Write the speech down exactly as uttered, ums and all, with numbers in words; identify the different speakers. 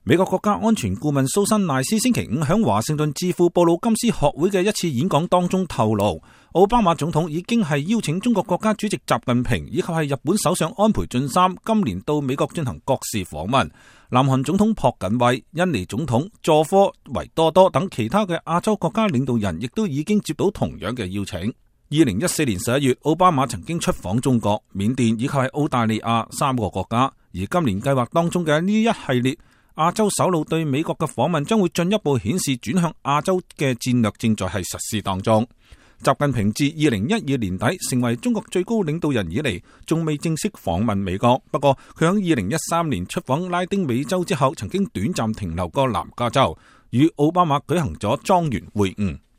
Speaker 1: 美國國家安全顧問蘇珊賴斯星期五喺華盛頓智庫布魯金斯學會嘅一次演講當中透露，奧巴馬總統已經係邀請中國國家主席習近平以及係日本首相安倍晉三今年到美國進行國事訪問。南韓總統朴槿惠、印尼總統佐科維多多等其他嘅亞洲國家領導人亦都已經接到同樣嘅邀請。二零一四年十一月，奧巴馬曾經出訪中國、緬甸以及係澳大利亞三個國家，而今年計劃當中嘅呢一系列亞洲首腦對美國嘅訪問將會進一步顯示轉向亞洲嘅戰略正在係實施當中。習近平自二零一二年底成為中國最高領導人以嚟，仲未正式訪問美國。不過佢喺二零一三年出訪拉丁美洲之後，曾經短暫停留過南加州，與奧巴馬舉行咗莊園會晤。